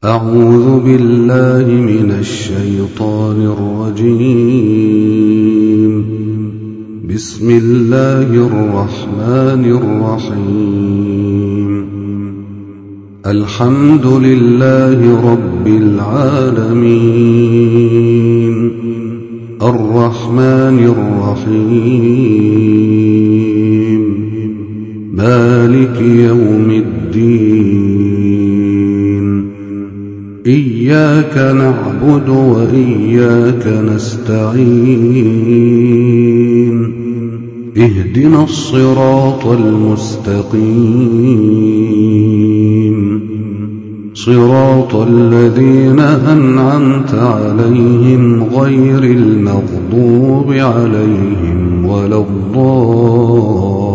أعوذ بالله من الشيطان الرجيم. بسم الله الرحمن الرحيم. الحمد لله رب العالمين، الرحمن الرحيم، مالك يوم الدين، إياك نعبد وإياك نستعين، اهدنا الصراط المستقيم، صراط الذين أنعمت عليهم غير المغضوب عليهم ولا الضالين.